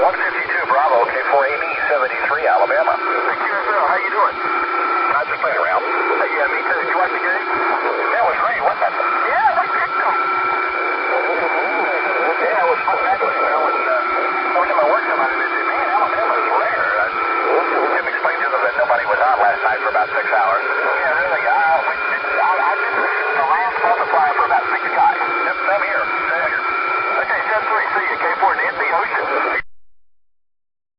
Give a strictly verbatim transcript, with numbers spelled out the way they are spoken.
one fifty-two Bravo, K four A B seventy-three, Alabama. Hey, Q S L, how you doing? I'm just playing around. Hey, yeah, me too. You watch the game?